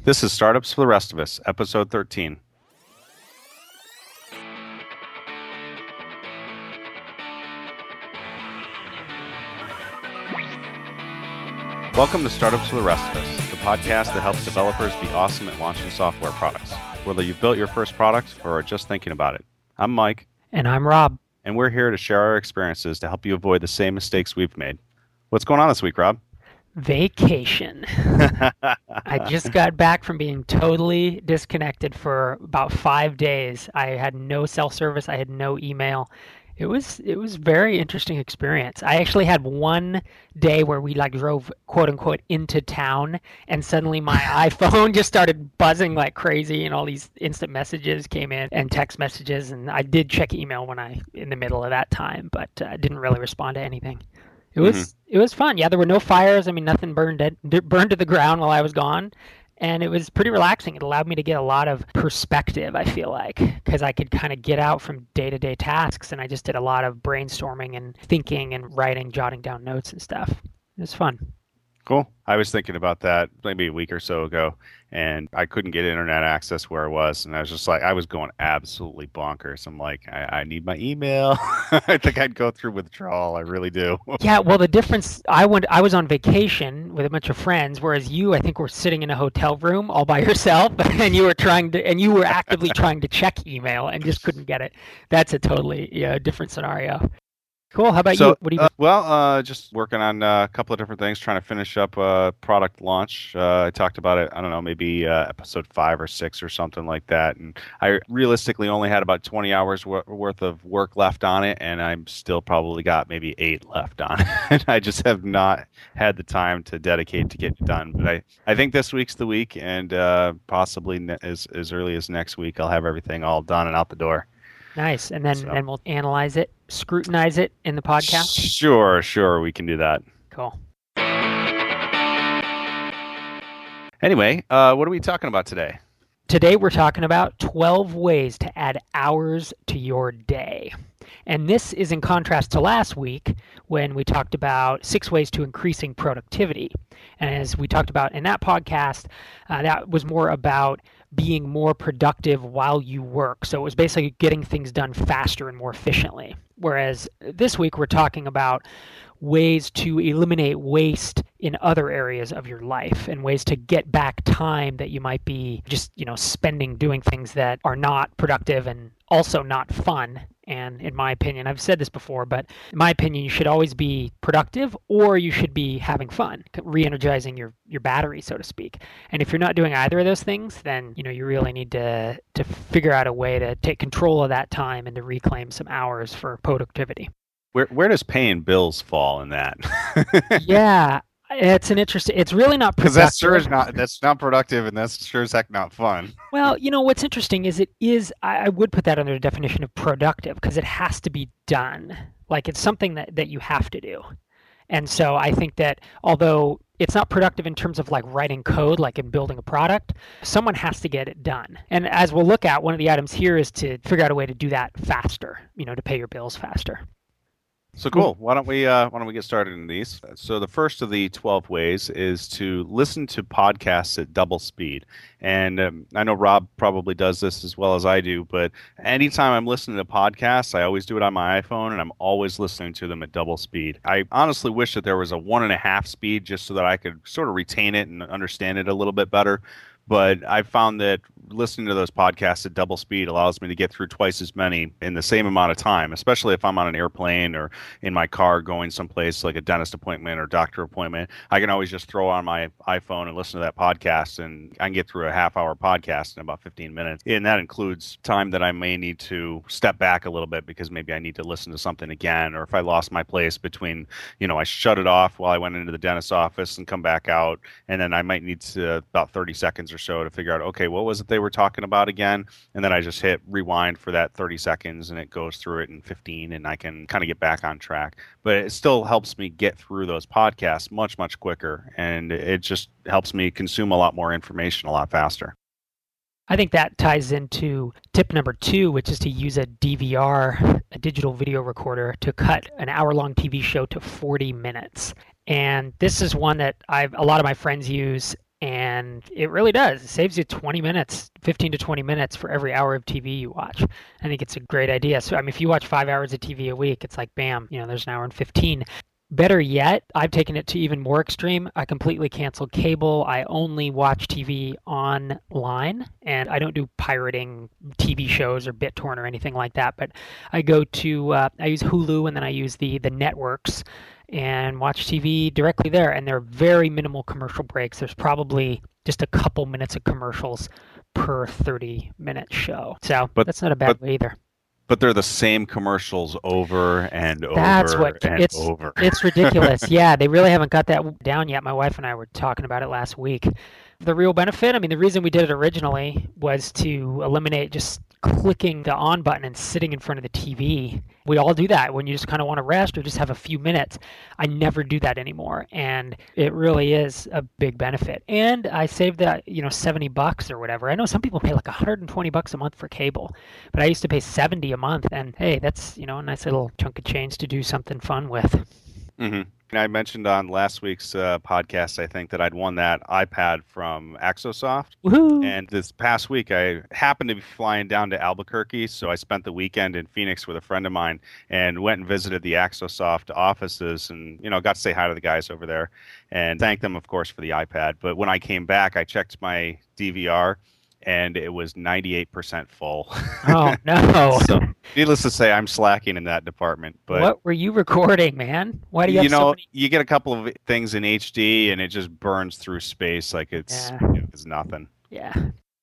This is Startups for the Rest of Us, episode 13. Welcome to Startups for the Rest of Us, the podcast that helps developers be awesome at launching software products, whether you've built your first product or are just thinking about it. I'm Mike. And I'm Rob. And we're here to share our experiences to help you avoid the same mistakes we've made. What's going on this week, Rob? Vacation. I just got back from being totally disconnected for about 5 days. I had no cell service. I had no email. It was very interesting experience. I actually had one day where we drove quote unquote into town, and suddenly my iPhone just started buzzing like crazy, and all these instant messages came in and text messages. And I did check email in the middle of that time, but I didn't really respond to anything. It was fun. Yeah, there were no fires. I mean, nothing burned to the ground while I was gone. And it was pretty relaxing. It allowed me to get a lot of perspective, I feel like, because I could kind of get out from day-to-day tasks, and I just did a lot of brainstorming and thinking and writing, jotting down notes and stuff. It was fun. Cool. I was thinking about that maybe a week or so ago, and I couldn't get internet access where I was, and I was just like, I was going absolutely bonkers. I'm like, I need my email. I think I'd go through withdrawal. I really do. Yeah, well, the difference, I was on vacation with a bunch of friends, whereas you, I think, were sitting in a hotel room all by yourself, and you were actively trying to check email and just couldn't get it. That's a totally different scenario. Cool. How about you? What do you? Just working on a couple of different things, trying to finish up a product launch. I talked about it, I don't know, maybe episode 5 or 6 or something like that. And I realistically only had about 20 hours worth of work left on it, and I'm still probably got maybe 8 left on it. I just have not had the time to dedicate to get it done. But I think this week's the week, and possibly as early as next week, I'll have everything all done and out the door. Nice. And then we'll analyze it, scrutinize it in the podcast? Sure. We can do that. Cool. Anyway, what are we talking about today? Today we're talking about 12 ways to add hours to your day. And this is in contrast to last week when we talked about 6 ways to increasing productivity. And as we talked about in that podcast, that was more about being more productive while you work. So it was basically getting things done faster and more efficiently. Whereas this week we're talking about ways to eliminate waste in other areas of your life and ways to get back time that you might be just, spending doing things that are not productive and also not fun. And in my opinion, I've said this before, but in my opinion, you should always be productive or you should be having fun, re-energizing your battery, so to speak. And if you're not doing either of those things, then you really need to figure out a way to take control of that time and to reclaim some hours for productivity. Where does paying bills fall in that? Yeah. It's really not productive. Because that's not productive, and that's sure as heck not fun. Well, what's interesting is I would put that under the definition of productive because it has to be done. Like it's something that you have to do. And so I think that although it's not productive in terms of like writing code, like in building a product, someone has to get it done. And as we'll look at, one of the items here is to figure out a way to do that faster, to pay your bills faster. So cool. Why don't we get started in these? So the first of the 12 ways is to listen to podcasts at double speed. And I know Rob probably does this as well as I do, but anytime I'm listening to podcasts, I always do it on my iPhone, and I'm always listening to them at double speed. I honestly wish that there was a 1.5 speed just so that I could sort of retain it and understand it a little bit better. But I found that listening to those podcasts at double speed allows me to get through twice as many in the same amount of time, especially if I'm on an airplane or in my car going someplace like a dentist appointment or doctor appointment. I can always just throw on my iPhone and listen to that podcast, and I can get through a half-hour podcast in about 15 minutes. And that includes time that I may need to step back a little bit because maybe I need to listen to something again, or if I lost my place between, I shut it off while I went into the dentist's office and come back out, and then I might need to about 30 seconds or so to figure out, okay, what was it they were talking about again? And then I just hit rewind for that 30 seconds and it goes through it in 15 and I can kind of get back on track. But it still helps me get through those podcasts much, much quicker. And it just helps me consume a lot more information a lot faster. I think that ties into tip number 2, which is to use a DVR, a digital video recorder, to cut an hour-long TV show to 40 minutes. And this is one that a lot of my friends use. And it really does. It saves you 20 minutes, 15 to 20 minutes for every hour of TV you watch. I think it's a great idea. So, I mean, if you watch 5 hours of TV a week, it's like, bam, there's an hour and 15. Better yet, I've taken it to even more extreme. I completely canceled cable. I only watch TV online, and I don't do pirating TV shows or BitTorrent or anything like that. But I go to I use Hulu, and then I use the networks and watch TV directly there. And there are very minimal commercial breaks. There's probably just a couple minutes of commercials per 30-minute show. So that's not a bad way either. But they're the same commercials over and over over. It's ridiculous. Yeah, they really haven't got that down yet. My wife and I were talking about it last week. The real benefit, I mean, the reason we did it originally was to eliminate just clicking the on button and sitting in front of the TV. We all do that when you just kind of want to rest or just have a few minutes. I never do that anymore, and it really is a big benefit. And I saved that, $70 or whatever. I know some people pay like $120 a month for cable, but I used to pay $70 a month, and hey, that's, a nice little chunk of change to do something fun with. Mm-hmm. I mentioned on last week's podcast, I think, that I'd won that iPad from Axosoft. Woohoo! And this past week, I happened to be flying down to Albuquerque, so I spent the weekend in Phoenix with a friend of mine and went and visited the Axosoft offices and, got to say hi to the guys over there and thank them, of course, for the iPad. But when I came back, I checked my DVR, and it was 98% full. Oh, no. So, needless to say, I'm slacking in that department. But what were you recording, man? Why do you have so many? You get a couple of things in HD, and it just burns through space like it's nothing. Yeah.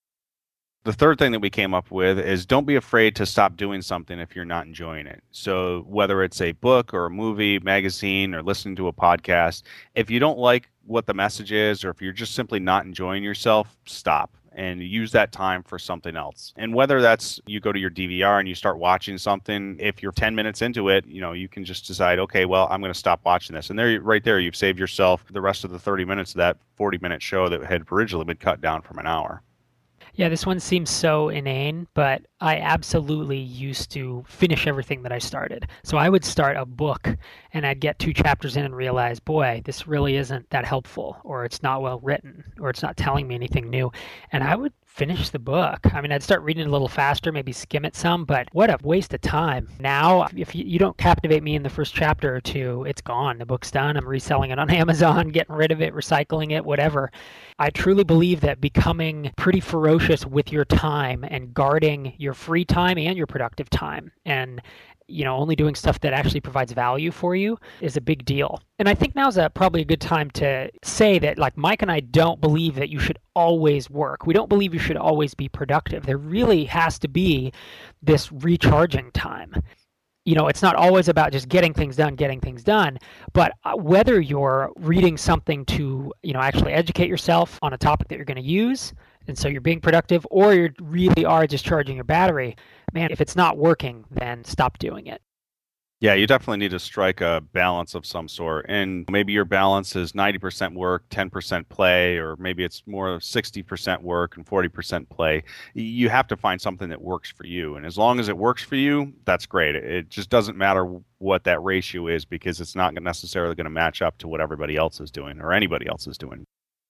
The third thing that we came up with is don't be afraid to stop doing something if you're not enjoying it. So whether it's a book or a movie, magazine, or listening to a podcast, if you don't like what the message is, or if you're just simply not enjoying yourself, stop and use that time for something else. And whether that's you go to your DVR and you start watching something, if you're 10 minutes into it, you can just decide, okay, well, I'm going to stop watching this. And right there, you've saved yourself the rest of the 30 minutes of that 40-minute show that had originally been cut down from an hour. Yeah, this one seems so inane, but I absolutely used to finish everything that I started. So I would start a book and I'd get 2 chapters in and realize, boy, this really isn't that helpful, or it's not well written, or it's not telling me anything new. And I would finish the book. I mean, I'd start reading it a little faster, maybe skim it some, but what a waste of time. Now, if you don't captivate me in the first chapter or 2, it's gone. The book's done. I'm reselling it on Amazon, getting rid of it, recycling it, whatever. I truly believe that becoming pretty ferocious with your time and guarding your free time and your productive time and only doing stuff that actually provides value for you is a big deal. And I think now's probably a good time to say that, like, Mike and I don't believe that you should always work. We don't believe you should always be productive. There really has to be this recharging time. It's not always about just getting things done, but whether you're reading something to, actually educate yourself on a topic that you're going to use, and so you're being productive, or you really are just charging your battery, man, if it's not working, then stop doing it. Yeah, you definitely need to strike a balance of some sort. And maybe your balance is 90% work, 10% play, or maybe it's more 60% work and 40% play. You have to find something that works for you. And as long as it works for you, that's great. It just doesn't matter what that ratio is, because it's not necessarily going to match up to what everybody else is doing or anybody else is doing.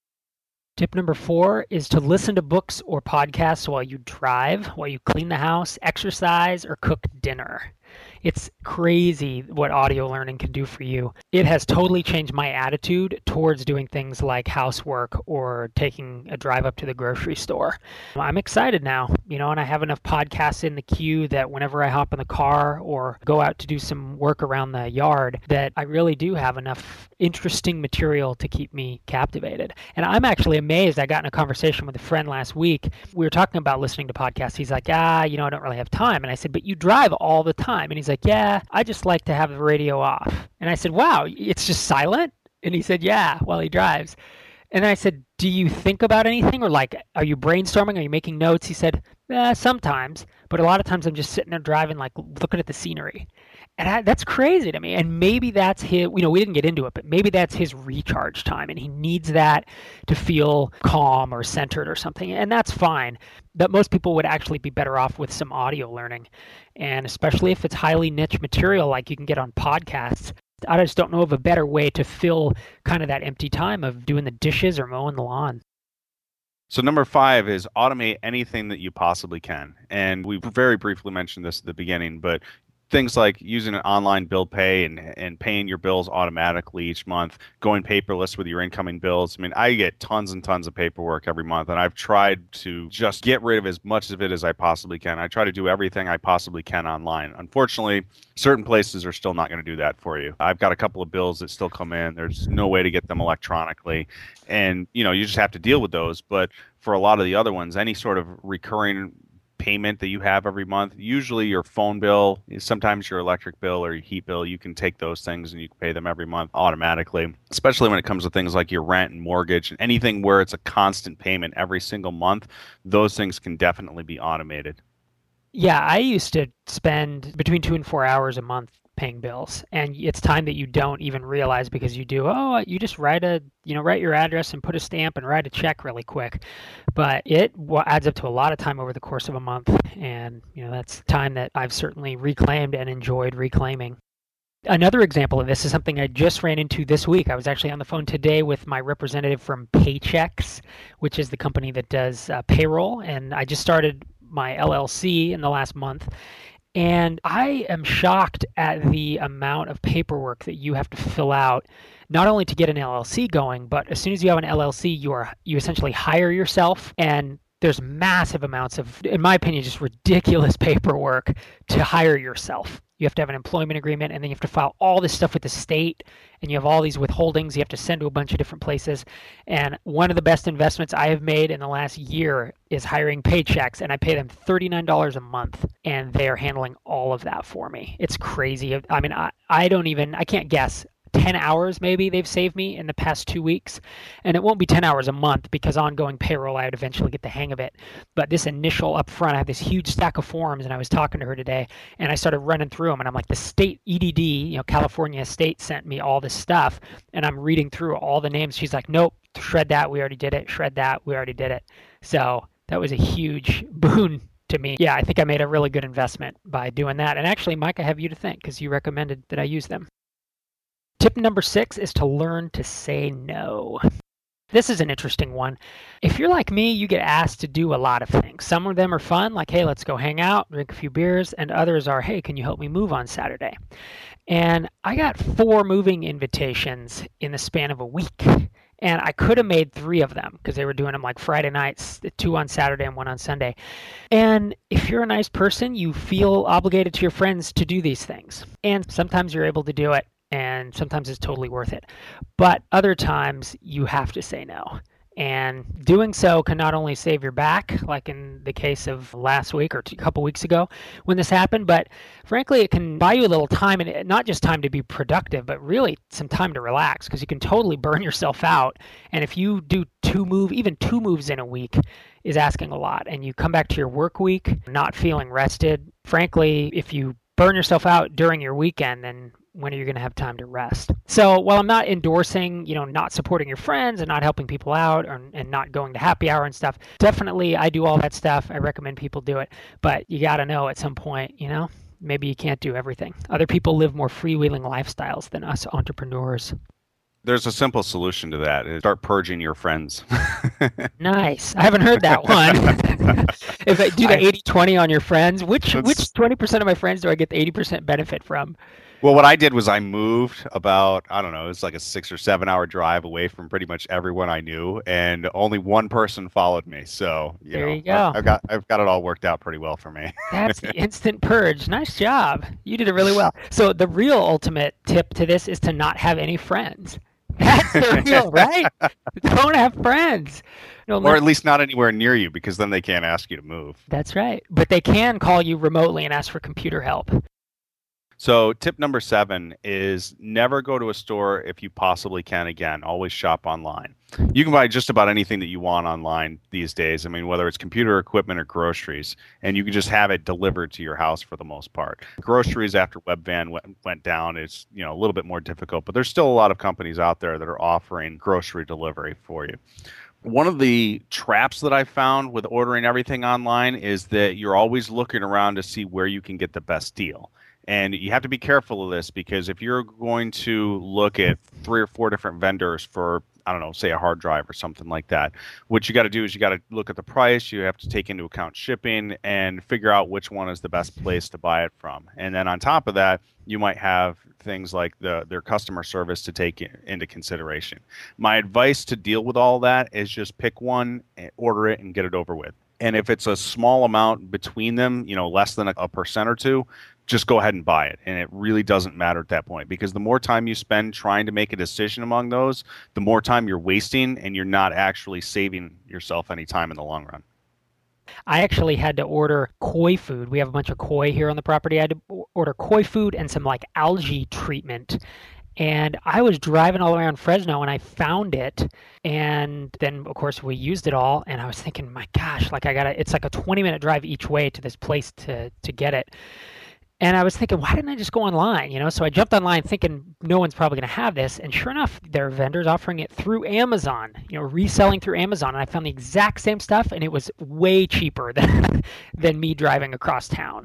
Tip number 4 is to listen to books or podcasts while you drive, while you clean the house, exercise, or cook dinner. It's crazy what audio learning can do for you. It has totally changed my attitude towards doing things like housework or taking a drive up to the grocery store. I'm excited now, and I have enough podcasts in the queue that whenever I hop in the car or go out to do some work around the yard, that I really do have enough interesting material to keep me captivated. And I'm actually amazed. I got in a conversation with a friend last week. We were talking about listening to podcasts. He's like, I don't really have time. And I said, but you drive all the time. And he's like, yeah, I just like to have the radio off. And I said, wow, it's just silent? And he said, yeah, while he drives. And I said, do you think about anything? Or like, are you brainstorming? Are you making notes? He said, sometimes. But a lot of times I'm just sitting there driving, like looking at the scenery. And that's crazy to me. And maybe that's his, we didn't get into it, but maybe that's his recharge time. And he needs that to feel calm or centered or something. And that's fine. But most people would actually be better off with some audio learning. And especially if it's highly niche material like you can get on podcasts. I just don't know of a better way to fill kind of that empty time of doing the dishes or mowing the lawn. So number 5 is automate anything that you possibly can. And we very briefly mentioned this at the beginning, but things like using an online bill pay and paying your bills automatically each month, going paperless with your incoming bills. I mean, I get tons and tons of paperwork every month, and I've tried to just get rid of as much of it as I possibly can. I try to do everything I possibly can online. Unfortunately, certain places are still not going to do that for you. I've got a couple of bills that still come in. There's no way to get them electronically. And, you just have to deal with those. But for a lot of the other ones, any sort of recurring payment that you have every month, usually your phone bill, sometimes your electric bill or your heat bill, you can take those things and you can pay them every month automatically, especially when it comes to things like your rent and mortgage and anything where it's a constant payment every single month. Those things can definitely be automated. Yeah, I used to spend between 2 and 4 hours a month paying bills, and it's time that you don't even realize because you just write your address and put a stamp and write a check really quick, but it adds up to a lot of time over the course of a month, and that's time that I've certainly reclaimed and enjoyed reclaiming. Another example of this is something I just ran into this week. I was actually on the phone today with my representative from Paychex, which is the company that does payroll, and I just started my LLC in the last month. And I am shocked at the amount of paperwork that you have to fill out, not only to get an LLC going, but as soon as you have an LLC, you essentially hire yourself, and there's massive amounts of, in my opinion, just ridiculous paperwork to hire yourself. You have to have an employment agreement, and then you have to file all this stuff with the state, and you have all these withholdings you have to send to a bunch of different places. And one of the best investments I have made in the last year is hiring Paychex, and I pay them $39 a month, and they are handling all of that for me. It's crazy. I mean, I can't guess. 10 hours maybe they've saved me in the past 2 weeks, and it won't be 10 hours a month because ongoing payroll I would eventually get the hang of it, but this initial upfront, I have this huge stack of forms, and I was talking to her today and I started running through them, and I'm like, the state EDD, California state sent me all this stuff, and I'm reading through all the names. She's like, nope, shred that, we already did it. Shred that, we already did it. So that was a huge boon to me. Yeah, I think I made a really good investment by doing that. And actually, Mike, I have you to thank because you recommended that I use them. Tip number 6 is to learn to say no. This is an interesting one. If you're like me, you get asked to do a lot of things. Some of them are fun, like, hey, let's go hang out, drink a few beers, and others are, hey, can you help me move on Saturday? And I got 4 moving invitations in the span of a week. And I could have made 3 of them because they were doing them like Friday nights, 2 on Saturday and 1 on Sunday. And if you're a nice person, you feel obligated to your friends to do these things. And sometimes you're able to do it, and sometimes it's totally worth it. But other times you have to say no. And doing so can not only save your back, like in the case of last week or a couple weeks ago when this happened, but frankly, it can buy you a little time, and not just time to be productive, but really some time to relax, because you can totally burn yourself out. And if you do even two moves in a week is asking a lot, and you come back to your work week not feeling rested, frankly, if you burn yourself out during your weekend, then when are you going to have time to rest? So while I'm not endorsing, not supporting your friends and not helping people out and not going to happy hour and stuff, definitely I do all that stuff. I recommend people do it. But you got to know at some point, maybe you can't do everything. Other people live more freewheeling lifestyles than us entrepreneurs. There's a simple solution to that. Start purging your friends. Nice. I haven't heard that one. If I do the 80-20 on your friends, which 20% of my friends do I get the 80% benefit from? Well, what I did was I moved about, I don't know, it's like a 6 or 7 hour drive away from pretty much everyone I knew, and only one person followed me. So, there you go. I've got it all worked out pretty well for me. That's the instant purge. Nice job. You did it really well. So the real ultimate tip to this is to not have any friends. That's the real, right? Don't have friends. Or at least not anywhere near you, because then they can't ask you to move. That's right. But they can call you remotely and ask for computer help. So tip number 7 is never go to a store if you possibly can again. Always shop online. You can buy just about anything that you want online these days. I mean, whether it's computer equipment or groceries, and you can just have it delivered to your house for the most part. Groceries after Webvan went down is, a little bit more difficult, but there's still a lot of companies out there that are offering grocery delivery for you. One of the traps that I found with ordering everything online is that you're always looking around to see where you can get the best deal. And you have to be careful of this, because if you're going to look at 3 or 4 different vendors for, I don't know, say a hard drive or something like that. What you got to do is you got to look at the price. You have to take into account shipping and figure out which one is the best place to buy it from. And then on top of that, you might have things like their customer service to take into consideration. My advice to deal with all that is just pick one, order it, and get it over with. And if it's a small amount between them, less than a percent or two, just go ahead and buy it. And it really doesn't matter at that point, because the more time you spend trying to make a decision among those, the more time you're wasting, and you're not actually saving yourself any time in the long run. I actually had to order koi food. We have a bunch of koi here on the property. I had to order koi food and some like algae treatment. And I was driving all around Fresno and I found it. And then, of course, we used it all. And I was thinking, my gosh, like it's like a 20-minute drive each way to this place to get it. And I was thinking, why didn't I just go online? So I jumped online thinking no one's probably going to have this. And sure enough, there are vendors offering it through Amazon, reselling through Amazon. And I found the exact same stuff, and it was way cheaper than me driving across town.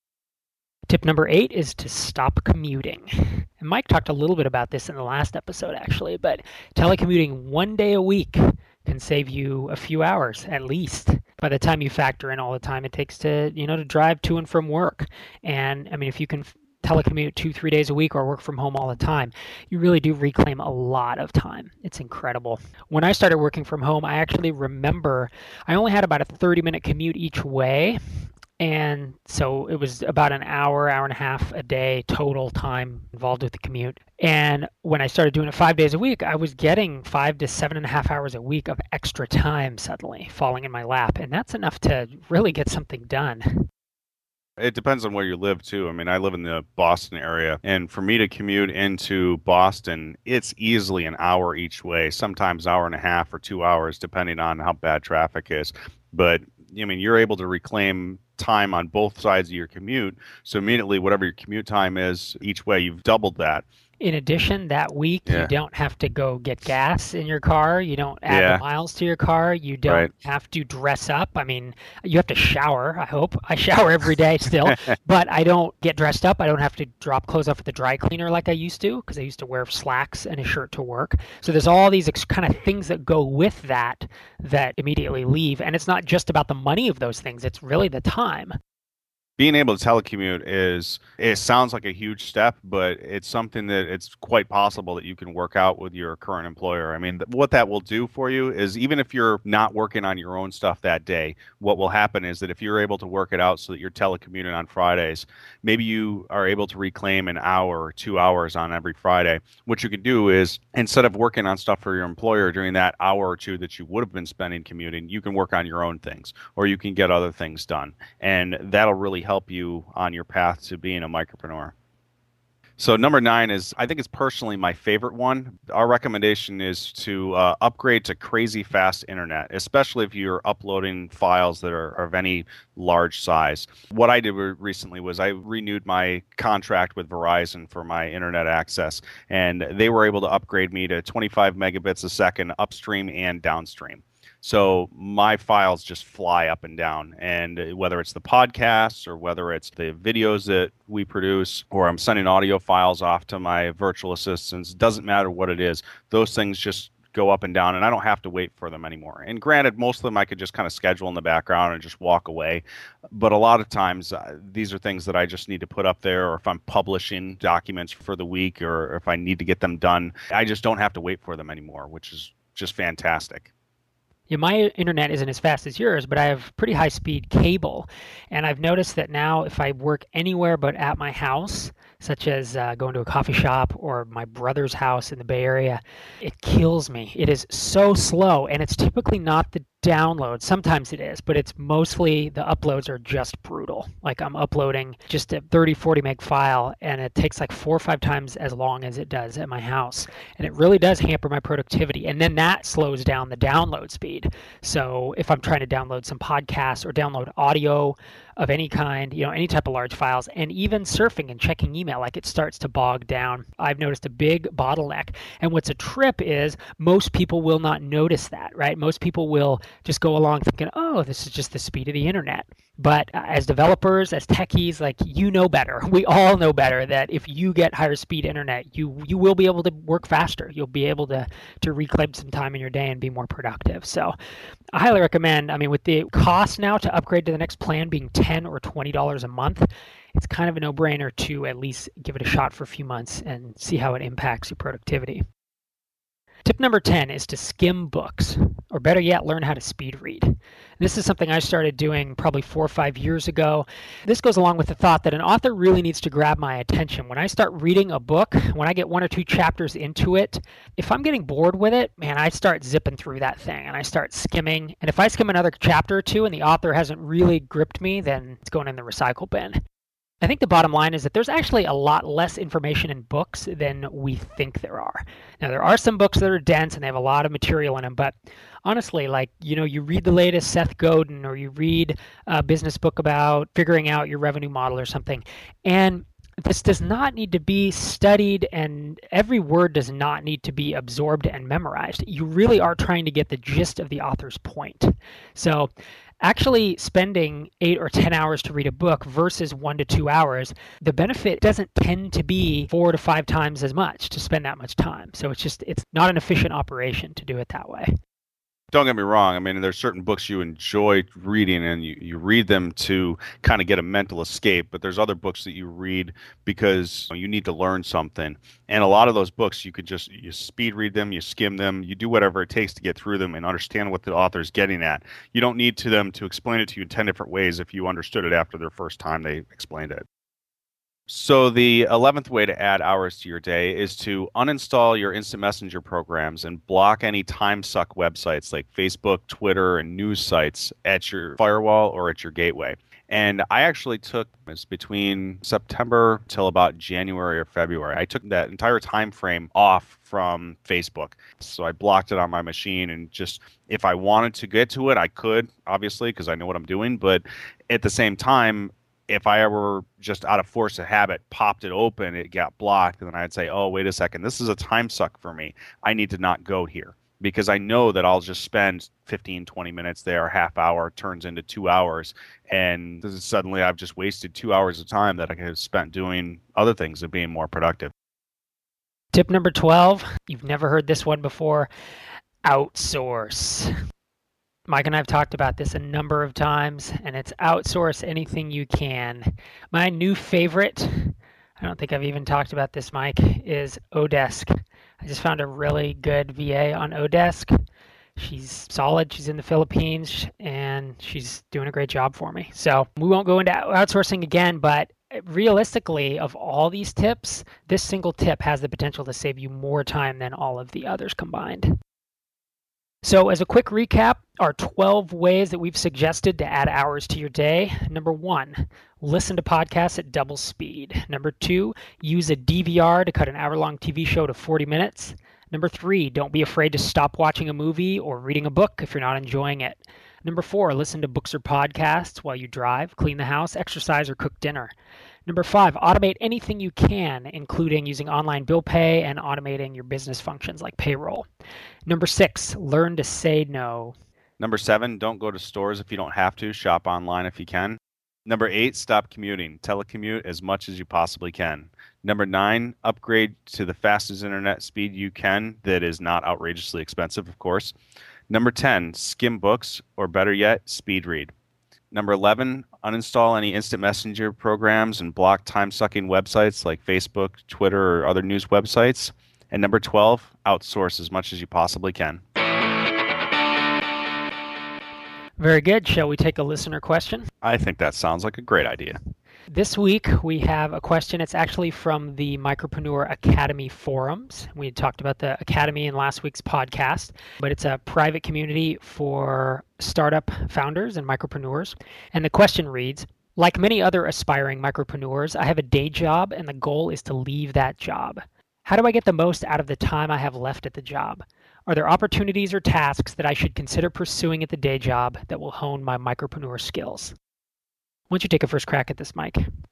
Tip number 8 is to stop commuting. And Mike talked a little bit about this in the last episode, actually, but telecommuting one day a week can save you a few hours at least by the time you factor in all the time it takes to drive to and from work. And I mean, if you can telecommute 2-3 days a week or work from home all the time, you really do reclaim a lot of time. It's incredible. When I started working from home, I actually remember I only had about a 30-minute commute each way. And so it was about an hour and a half a day total time involved with the commute. And when I started doing it 5 days a week, I was getting 5 to 7.5 hours a week of extra time suddenly falling in my lap. And that's enough to really get something done. It depends on where you live, too. I mean, I live in the Boston area, and for me to commute into Boston, it's easily an hour each way, sometimes an hour and a half or 2 hours, depending on how bad traffic is. But, I mean, you're able to reclaim time on both sides of your commute. So immediately, whatever your commute time is each way, you've doubled that. In addition, that week, you don't have to go get gas in your car. You don't add the miles to your car. You don't have to dress up. I mean, you have to shower, I hope. I shower every day still, but I don't get dressed up. I don't have to drop clothes off at the dry cleaner like I used to, because I used to wear slacks and a shirt to work. So there's all these kind of things that go with that immediately leave. And it's not just about the money of those things. It's really the time. Being able to telecommute it sounds like a huge step, but it's something that it's quite possible that you can work out with your current employer. I mean, what that will do for you is, even if you're not working on your own stuff that day, what will happen is that if you're able to work it out so that you're telecommuting on Fridays, maybe you are able to reclaim an hour or 2 hours on every Friday. What you can do is, instead of working on stuff for your employer during that hour or two that you would have been spending commuting, you can work on your own things, or you can get other things done. And that'll really help you on your path to being a micropreneur. So number 9 is, I think it's personally my favorite one. Our recommendation is to upgrade to crazy fast internet, especially if you're uploading files that are of any large size. What I did recently was I renewed my contract with Verizon for my internet access, and they were able to upgrade me to 25 megabits a second upstream and downstream. So my files just fly up and down, and whether it's the podcasts or whether it's the videos that we produce, or I'm sending audio files off to my virtual assistants, doesn't matter what it is, those things just go up and down, and I don't have to wait for them anymore. And granted, most of them I could just kind of schedule in the background and just walk away. But a lot of times, these are things that I just need to put up there, or if I'm publishing documents for the week, or if I need to get them done, I just don't have to wait for them anymore, which is just fantastic. Yeah, my internet isn't as fast as yours, but I have pretty high-speed cable. And I've noticed that now if I work anywhere but at my house, such as going to a coffee shop or my brother's house in the Bay Area, it kills me. It is so slow, and it's typically not the download. Sometimes it is, but it's mostly the uploads are just brutal. Like I'm uploading just a 30-40 meg file, and it takes like 4 or 5 times as long as it does at my house. And it really does hamper my productivity. And then that slows down the download speed. So if I'm trying to download some podcasts or download audio of any kind, any type of large files, and even surfing and checking email, like it starts to bog down. I've noticed a big bottleneck. And what's a trip is most people will not notice that, right? Most people will just go along thinking, oh, this is just the speed of the internet. But as developers, as techies, like, you know better. We all know better that if you get higher speed internet, you will be able to work faster. You'll be able to reclaim some time in your day and be more productive. So I highly recommend, I mean, with the cost now to upgrade to the next plan being $10 or $20 a month, it's kind of a no-brainer to at least give it a shot for a few months and see how it impacts your productivity. Tip number 10 is to skim books, or better yet, learn how to speed read. This is something I started doing probably 4 or 5 years ago. This goes along with the thought that an author really needs to grab my attention. When I start reading a book, when I get 1 or 2 chapters into it, if I'm getting bored with it, man, I start zipping through that thing and I start skimming. And if I skim another chapter or two and the author hasn't really gripped me, then it's going in the recycle bin. I think the bottom line is that there's actually a lot less information in books than we think there are. Now, there are some books that are dense and they have a lot of material in them, but honestly, like, you read the latest Seth Godin, or you read a business book about figuring out your revenue model or something, and this does not need to be studied, and every word does not need to be absorbed and memorized. You really are trying to get the gist of the author's point. So actually spending 8 or 10 hours to read a book versus 1 to 2 hours, the benefit doesn't tend to be 4 to 5 times as much to spend that much time. So it's not an efficient operation to do it that way. Don't get me wrong. I mean, there's certain books you enjoy reading and you read them to kind of get a mental escape, but there's other books that you read because you need to learn something. And a lot of those books, you speed read them, you skim them, you do whatever it takes to get through them and understand what the author's getting at. You don't need them to explain it to you in 10 different ways if you understood it after their first time they explained it. So the 11th way to add hours to your day is to uninstall your instant messenger programs and block any time suck websites like Facebook, Twitter, and news sites at your firewall or at your gateway. And I actually took this between September till about January or February. I took that entire time frame off from Facebook. So I blocked it on my machine, and just if I wanted to get to it, I could, obviously, because I know what I'm doing. But at the same time, if I ever just out of force of habit popped it open, it got blocked, and then I'd say, oh, wait a second, this is a time suck for me. I need to not go here, because I know that I'll just spend 15, 20 minutes there, half hour turns into 2 hours, and suddenly I've just wasted 2 hours of time that I could have spent doing other things and being more productive. Tip number 12, you've never heard this one before, outsource. Mike and I have talked about this a number of times, and it's outsource anything you can. My new favorite, I don't think I've even talked about this, Mike, is Odesk. I just found a really good VA on Odesk. She's solid. She's in the Philippines, and she's doing a great job for me. So we won't go into outsourcing again, but realistically, of all these tips, this single tip has the potential to save you more time than all of the others combined. So as a quick recap, our 12 ways that we've suggested to add hours to your day. Number 1, listen to podcasts at double speed. Number 2, use a DVR to cut an hour-long TV show to 40 minutes. Number 3, don't be afraid to stop watching a movie or reading a book if you're not enjoying it. Number 4, listen to books or podcasts while you drive, clean the house, exercise, or cook dinner. Number 5, automate anything you can, including using online bill pay and automating your business functions like payroll. Number 6, learn to say no. Number 7, don't go to stores if you don't have to. Shop online if you can. Number 8, stop commuting. Telecommute as much as you possibly can. Number 9, upgrade to the fastest internet speed you can that is not outrageously expensive, of course. Number 10, skim books, or better yet, speed read. Number 11, uninstall any instant messenger programs and block time-sucking websites like Facebook, Twitter, or other news websites. And number 12, outsource as much as you possibly can. Very good. Shall we take a listener question? I think that sounds like a great idea. This week we have a question. It's actually from the Micropreneur Academy forums. We had talked about the Academy in last week's podcast, but it's a private community for startup founders and micropreneurs. And the question reads, like many other aspiring micropreneurs, I have a day job and the goal is to leave that job. How do I get the most out of the time I have left at the job? Are there opportunities or tasks that I should consider pursuing at the day job that will hone my micropreneur skills? Why don't you take a first crack at this, Mike?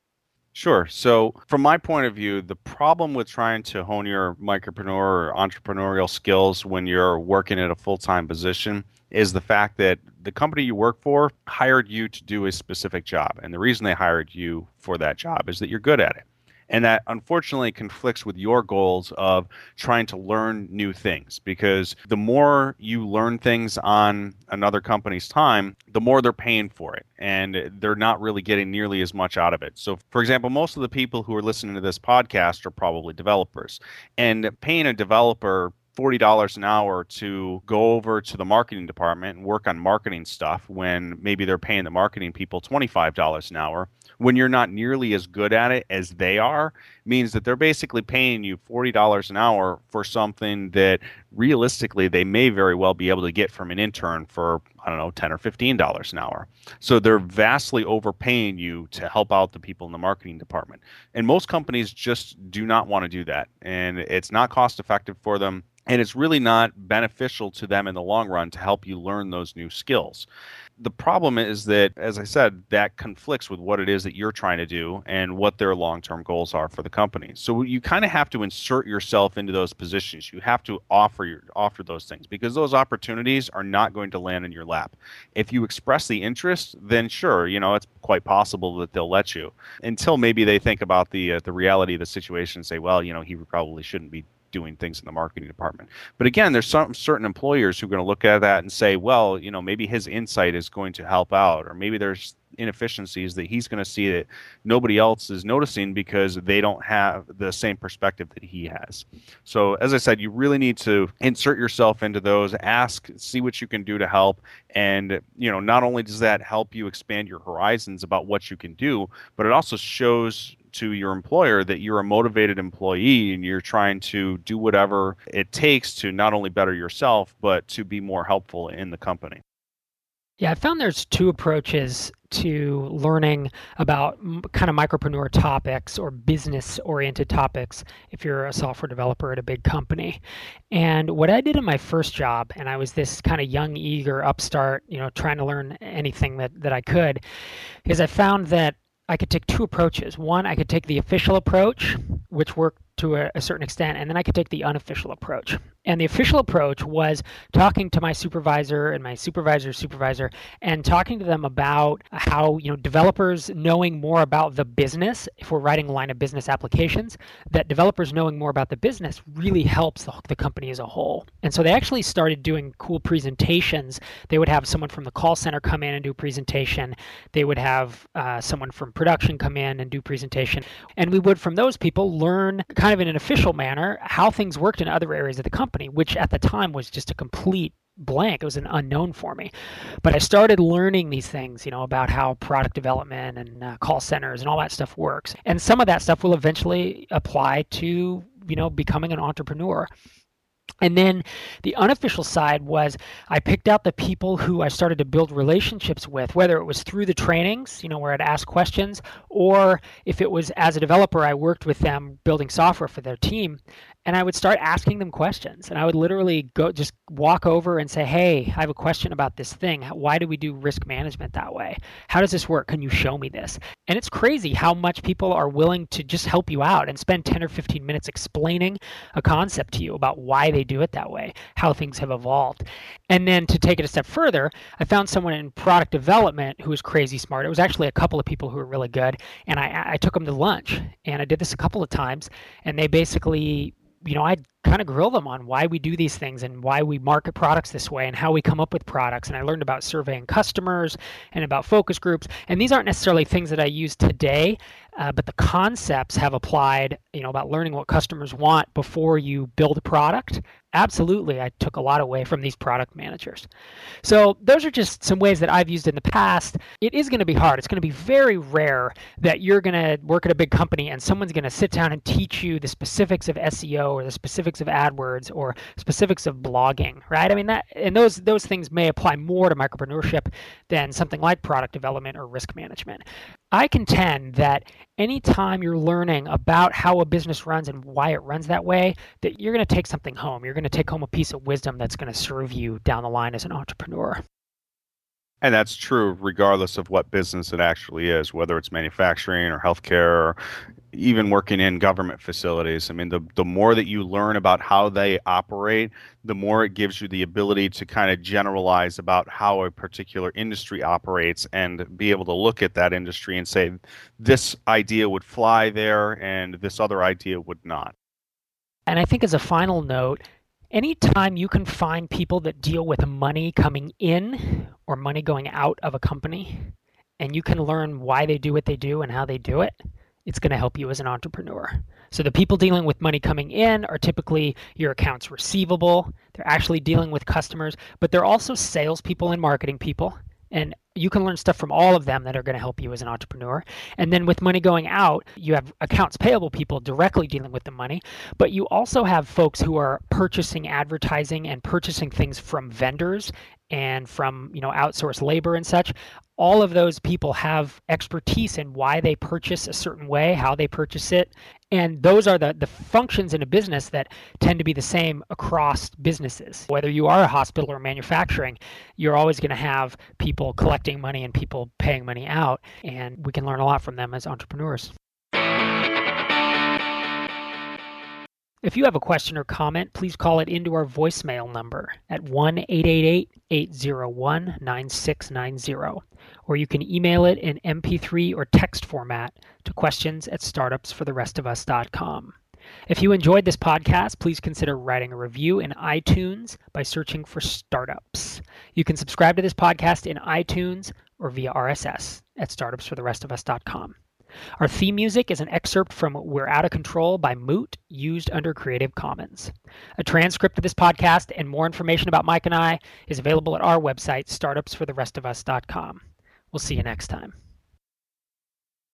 Sure. So, from my point of view, the problem with trying to hone your micropreneur or entrepreneurial skills when you're working at a full-time position is the fact that the company you work for hired you to do a specific job. And the reason they hired you for that job is that you're good at it. And that unfortunately conflicts with your goals of trying to learn new things, because the more you learn things on another company's time, the more they're paying for it. And they're not really getting nearly as much out of it. So, for example, most of the people who are listening to this podcast are probably developers. And paying a developer $40 an hour to go over to the marketing department and work on marketing stuff when maybe they're paying the marketing people $25 an hour, when you're not nearly as good at it as they are, means that they're basically paying you $40 an hour for something that realistically they may very well be able to get from an intern for, I don't know, $10 or $15 an hour. So they're vastly overpaying you to help out the people in the marketing department. And most companies just do not want to do that. And it's not cost effective for them. And it's really not beneficial to them in the long run to help you learn those new skills. The problem is that, as I said, that conflicts with what it is that you're trying to do and what their long-term goals are for the company. So you kind of have to insert yourself into those positions. You have to offer those things, because those opportunities are not going to land in your lap. If you express the interest, then sure, it's quite possible that they'll let you, until maybe they think about the reality of the situation and say, well, he probably shouldn't be doing things in the marketing department. But again, there's some certain employers who are going to look at that and say, well, maybe his insight is going to help out, or maybe there's inefficiencies that he's going to see that nobody else is noticing because they don't have the same perspective that he has. So as I said, you really need to insert yourself into those, see what you can do to help. And, not only does that help you expand your horizons about what you can do, but it also shows to your employer that you're a motivated employee and you're trying to do whatever it takes to not only better yourself, but to be more helpful in the company. Yeah, I found there's two approaches to learning about kind of micropreneur topics or business-oriented topics if you're a software developer at a big company. And what I did in my first job, and I was this kind of young, eager upstart, trying to learn anything that I could, is I found that I could take two approaches. One, I could take the official approach, which worked to a certain extent, and then I could take the unofficial approach. And the official approach was talking to my supervisor and my supervisor's supervisor and talking to them about how, developers knowing more about the business, if we're writing a line of business applications, that developers knowing more about the business really helps the company as a whole. And so they actually started doing cool presentations. They would have someone from the call center come in and do a presentation. They would have someone from production come in and do presentation. And we would, from those people, learn kind of in an official manner how things worked in other areas of the company, which at the time was just a complete blank. It was an unknown for me. But I started learning these things, about how product development and call centers and all that stuff works. And some of that stuff will eventually apply to, becoming an entrepreneur. And then the unofficial side was I picked out the people who I started to build relationships with, whether it was through the trainings, where I'd ask questions, or if it was as a developer, I worked with them building software for their team. And I would start asking them questions. And I would literally just walk over and say, hey, I have a question about this thing. Why do we do risk management that way? How does this work? Can you show me this? And it's crazy how much people are willing to just help you out and spend 10 or 15 minutes explaining a concept to you about why they do it that way, how things have evolved. And then to take it a step further, I found someone in product development who was crazy smart. It was actually a couple of people who were really good. And I took them to lunch. And I did this a couple of times. And they basically, I'd kind of grill them on why we do these things and why we market products this way and how we come up with products. And I learned about surveying customers and about focus groups. And these aren't necessarily things that I use today, but the concepts have applied, about learning what customers want before you build a product. Absolutely, I took a lot away from these product managers. So those are just some ways that I've used in the past. It is going to be hard. It's going to be very rare that you're going to work at a big company and someone's going to sit down and teach you the specifics of SEO or the specifics of AdWords or specifics of blogging, right? I mean, those things may apply more to micropreneurship than something like product development or risk management. I contend that anytime you're learning about how a business runs and why it runs that way, that you're going to take something home. You're going to take home a piece of wisdom that's going to serve you down the line as an entrepreneur. And that's true regardless of what business it actually is, whether it's manufacturing or healthcare or even working in government facilities. I mean, the more that you learn about how they operate, the more it gives you the ability to kind of generalize about how a particular industry operates and be able to look at that industry and say, this idea would fly there and this other idea would not. And I think as a final note, anytime you can find people that deal with money coming in or money going out of a company, and you can learn why they do what they do and how they do it, it's going to help you as an entrepreneur. So the people dealing with money coming in are typically your accounts receivable. They're actually dealing with customers, but they're also salespeople and marketing people. And you can learn stuff from all of them that are going to help you as an entrepreneur. And then with money going out, you have accounts payable people directly dealing with the money, but you also have folks who are purchasing advertising and purchasing things from vendors and from, outsourced labor and such. All of those people have expertise in why they purchase a certain way, how they purchase it. And those are the functions in a business that tend to be the same across businesses. Whether you are a hospital or manufacturing, you're always going to have people collecting money and people paying money out. And we can learn a lot from them as entrepreneurs. If you have a question or comment, please call it into our voicemail number at 1-888-801-9690, or you can email it in MP3 or text format to questions@startupsfortherestofus.com. If you enjoyed this podcast, please consider writing a review in iTunes by searching for Startups. You can subscribe to this podcast in iTunes or via RSS at startupsfortherestofus.com. Our theme music is an excerpt from We're Out of Control by Moot, used under Creative Commons. A transcript of this podcast and more information about Mike and I is available at our website, startupsfortherestofus.com. We'll see you next time.